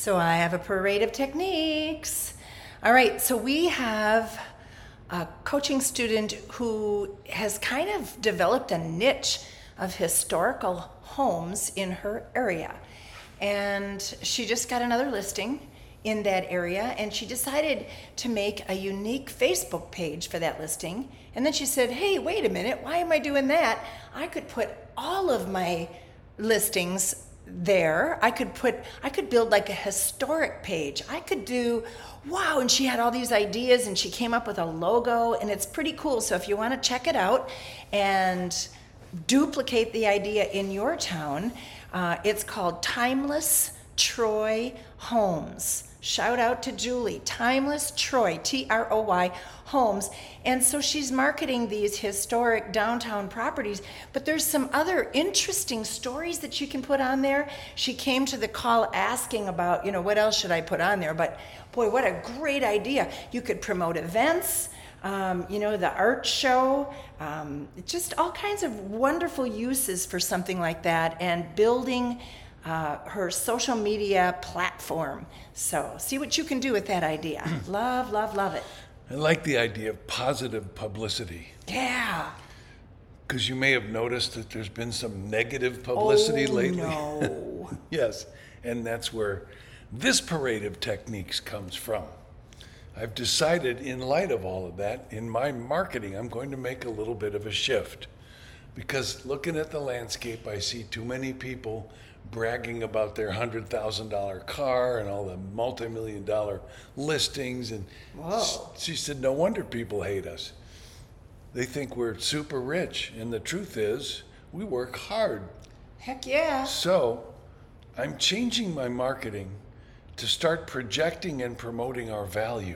So I have a parade of techniques. All right, so we have a coaching student who has kind of developed a niche of historical homes in her area. And she just got another listing in that area, and she decided to make a unique Facebook page for that listing. And then she said, hey, wait a minute, why am I doing that? I could put all of my listings there. I could build like a historic page. I could do, wow, and she had all these ideas, and she came up with a logo, and it's pretty cool. So if you want to check it out and duplicate the idea in your town, it's called Timeless Troy Homes. Shout out to Julie, Timeless Troy, Troy Homes. And so she's marketing these historic downtown properties, but there's some other interesting stories that you can put on there. She came to the call asking about, what else should I put on there? But boy, what a great idea. You could promote events, the art show, just all kinds of wonderful uses for something like that, and building her social media platform. So see what you can do with that idea. Love, love, love it. I like the idea of positive publicity. Yeah. Because you may have noticed that there's been some negative publicity lately. No. Yes, and that's where this parade of techniques comes from. I've decided, in light of all of that, in my marketing, I'm going to make a little bit of a shift. Because looking at the landscape, I see too many people bragging about their $100,000 car and all the multi-million-dollar listings. And whoa. She said, no wonder people hate us. They think we're super rich. And the truth is, we work hard. Heck yeah. So I'm changing my marketing to start projecting and promoting our value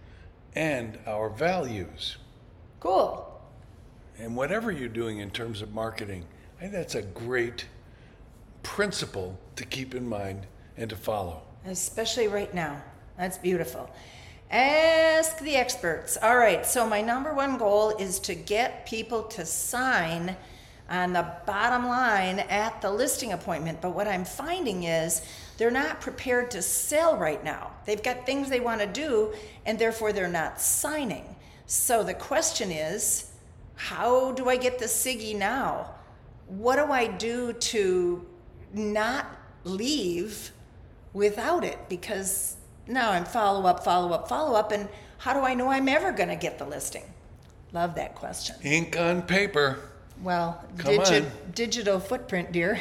and our values. Cool. And whatever you're doing in terms of marketing, I think that's a great principle to keep in mind and to follow. Especially right now. That's beautiful. Ask the experts. All right, so my number one goal is to get people to sign on the bottom line at the listing appointment. But what I'm finding is they're not prepared to sell right now. They've got things they want to do, and therefore they're not signing. So the question is, how do I get the SIGI now? What do I do to not leave without it? Because now I'm follow up, and how do I know I'm ever going to get the listing? Love that question. Ink on paper. Well, digital footprint, dear.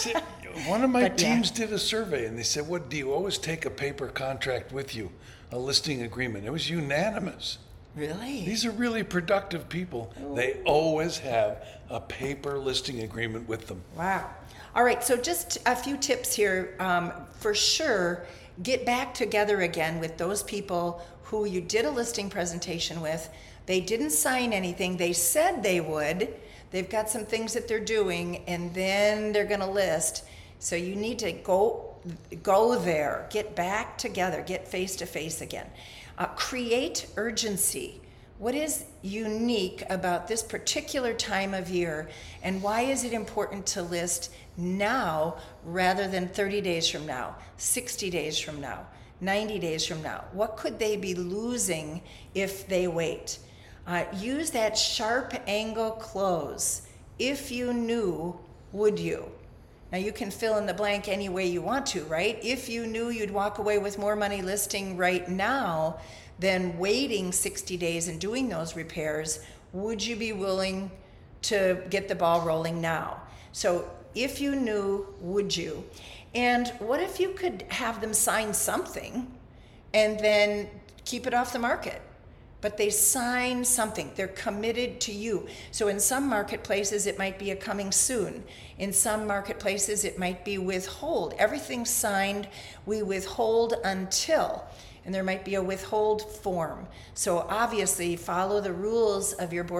One of my teams did a survey, and they said, what, do you always take a paper contract with you, a listing agreement? It was unanimous. Really? These are really productive people. Ooh. They always have a paper listing agreement with them. Wow. All right, so just a few tips here. For sure, get back together again with those people who you did a listing presentation with. They didn't sign anything. They said they would. They've got some things that they're doing, and then they're going to list. So you need to go there, get back together, get face-to-face again. Create urgency. What is unique about this particular time of year, and why is it important to list now rather than 30 days from now, 60 days from now, 90 days from now? What could they be losing if they wait? Use that sharp angle close. If you knew, would you? Now you can fill in the blank any way you want to, right? If you knew you'd walk away with more money listing right now than waiting 60 days and doing those repairs, would you be willing to get the ball rolling now? So if you knew, would you? And what if you could have them sign something and then keep it off the market? But they sign something. They're committed to you. So in some marketplaces, it might be a coming soon. In some marketplaces, it might be withhold. Everything's signed. We withhold until. And there might be a withhold form. So obviously, follow the rules of your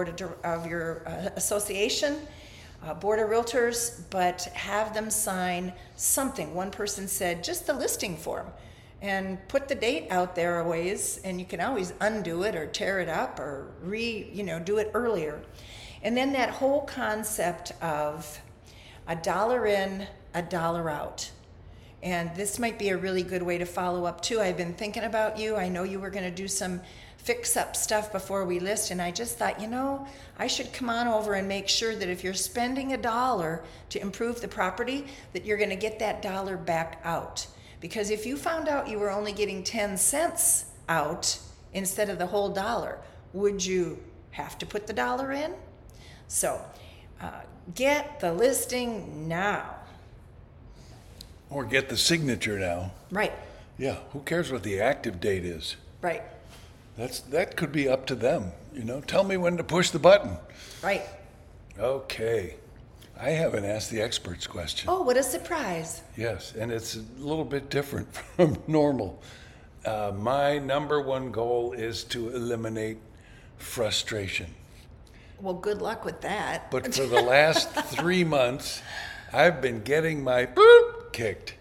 association, board of realtors, but have them sign something. One person said just the listing form. And put the date out there a ways, and you can always undo it or tear it up or do it earlier. And then that whole concept of $1 in, $1 out. And this might be a really good way to follow up too. I've been thinking about you. I know you were going to do some fix up stuff before we list, and I just thought, I should come on over and make sure that if you're spending $1 to improve the property, that you're going to get that dollar back out. Because if you found out you were only getting 10 cents out instead of the whole dollar, would you have to put the dollar in? So get the listing now. Or get the signature now. Right, Yeah, who cares what the active date is? right, That could be up to them. Tell me when to push the button. right. Okay. I haven't asked the experts question. Oh, what a surprise. Yes, and it's a little bit different from normal. My number one goal is to eliminate frustration. Well, good luck with that. But for the last 3 months, I've been getting my boop kicked.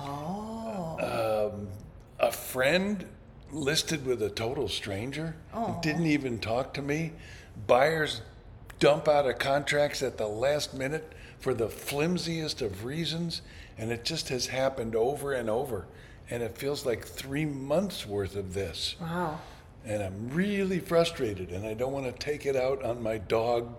Oh. A friend listed with a total stranger, didn't even talk to me. Buyers dump out of contracts at the last minute for the flimsiest of reasons, and it just has happened over and over. And it feels like 3 months worth of this. Wow. And I'm really frustrated, and I don't want to take it out on my dog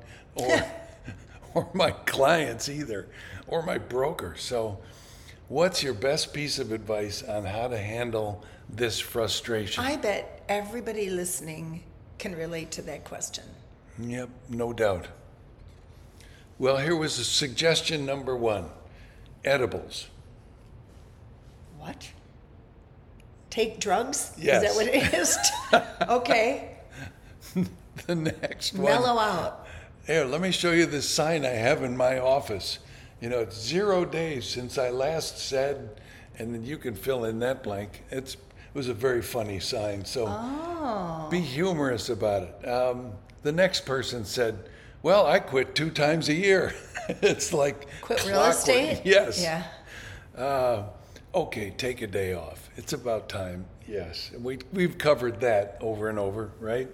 or my clients either, or my broker. So what's your best piece of advice on how to handle this frustration? I bet everybody listening can relate to that question. Yep, no doubt. Well, here was a suggestion number 1, edibles. What? Take drugs? Yes. Is that what it is? Okay. The next one. Mellow out. Here, let me show you this sign I have in my office. It's 0 days since I last said, and then you can fill in that blank. It was a very funny sign, so be humorous about it. The next person said, well, I quit 2 times a year. It's like Quit real clockwork. estate? Yes. Yeah. Okay, take a day off. It's about time. Yes, we've covered that over and over, right?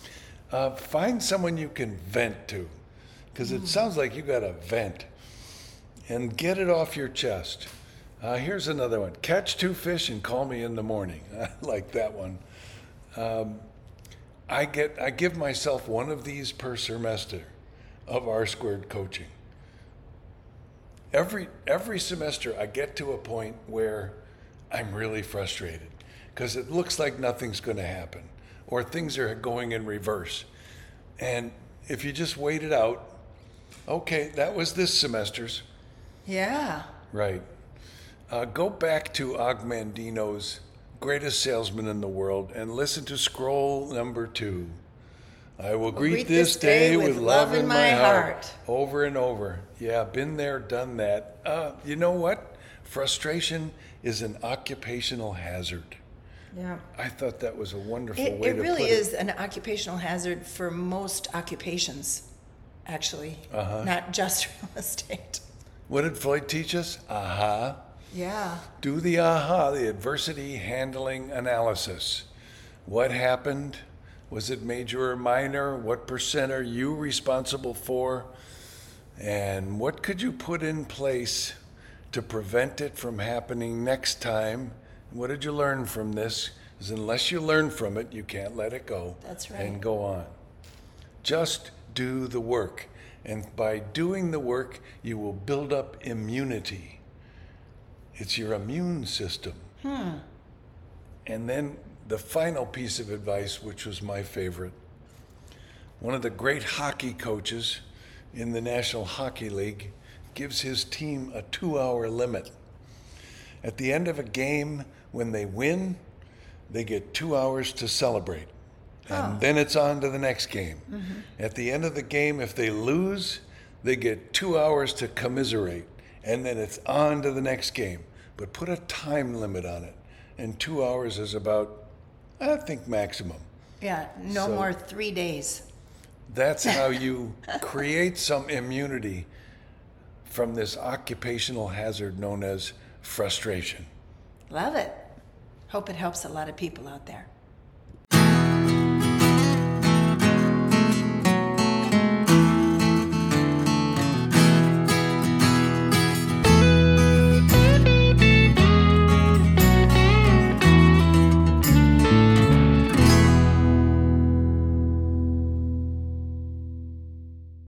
Find someone you can vent to, because it sounds like you got a vent, and get it off your chest. Here's another one. Catch 2 fish and call me in the morning. I like that one. I give myself one of these per semester of R² coaching. Every semester I get to a point where I'm really frustrated because it looks like nothing's going to happen or things are going in reverse. And if you just wait it out, okay, that was this semester's. Yeah. Right. Go back to Og Mandino's Greatest Salesman in the World and listen to scroll number 2. I will greet this day with love in my heart. Over and over. Yeah, been there, done that. You know what? Frustration is an occupational hazard. Yeah. I thought that was a wonderful way It to put it. really is an occupational hazard for most occupations, actually, not just real estate. What did Floyd teach us? Aha. Yeah. Do the AHA, the adversity handling analysis. What happened? Was it major or minor? What percent are you responsible for? And what could you put in place to prevent it from happening next time? What did you learn from this? Because unless you learn from it, you can't let it go. That's right. And go on. Just do the work. And by doing the work, you will build up immunity. It's your immune system. And then the final piece of advice, which was my favorite. One of the great hockey coaches in the National Hockey League gives his team a 2-hour limit. At the end of a game, when they win, they get 2 hours to celebrate. And then it's on to the next game. At the end of the game, if they lose, they get 2 hours to commiserate. And then it's on to the next game. But put a time limit on it. And 2 hours is about, I think, maximum. Yeah, no So- more 3 days. That's how you create some immunity from this occupational hazard known as frustration. Love it. Hope it helps a lot of people out there.